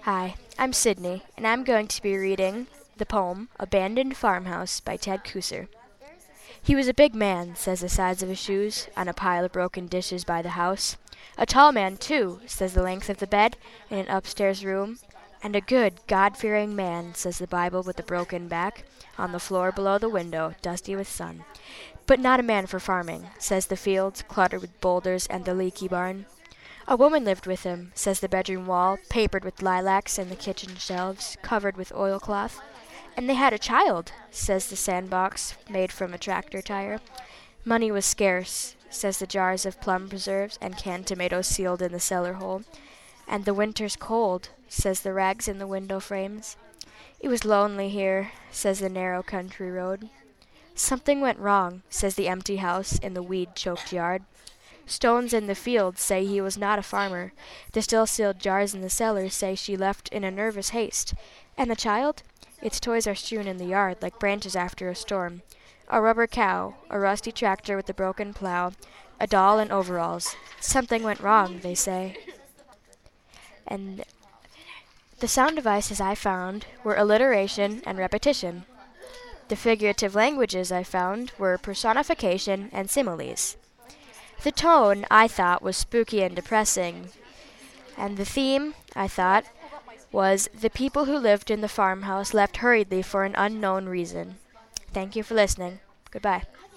Hi, I'm Sydney, and I'm going to be reading the poem Abandoned Farmhouse by Ted Kooser. He was a big man, says the sides of his shoes, on a pile of broken dishes by the house. A tall man, too, says the length of the bed in an upstairs room. And a good, God-fearing man, says the Bible with the broken back, on the floor below the window, dusty with sun. But not a man for farming, says the fields, cluttered with boulders and the leaky barn. A woman lived with him, says the bedroom wall, papered with lilacs, and the kitchen shelves, covered with oilcloth. And they had a child, says the sandbox, made from a tractor tire. Money was scarce, says the jars of plum preserves and canned tomatoes sealed in the cellar hole. And the winter's cold, says the rags in the window frames. It was lonely here, says the narrow country road. Something went wrong, says the empty house in the weed-choked yard. Stones in the fields say he was not a farmer. The still-sealed jars in the cellar say she left in a nervous haste. And the child? Its toys are strewn in the yard like branches after a storm. A rubber cow, a rusty tractor with a broken plow, a doll in overalls. Something went wrong, they say. And the sound devices I found were alliteration and repetition. The figurative languages I found were personification and similes. The tone, I thought, was spooky and depressing. And the theme, I thought, was the people who lived in the farmhouse left hurriedly for an unknown reason. Thank you for listening. Goodbye.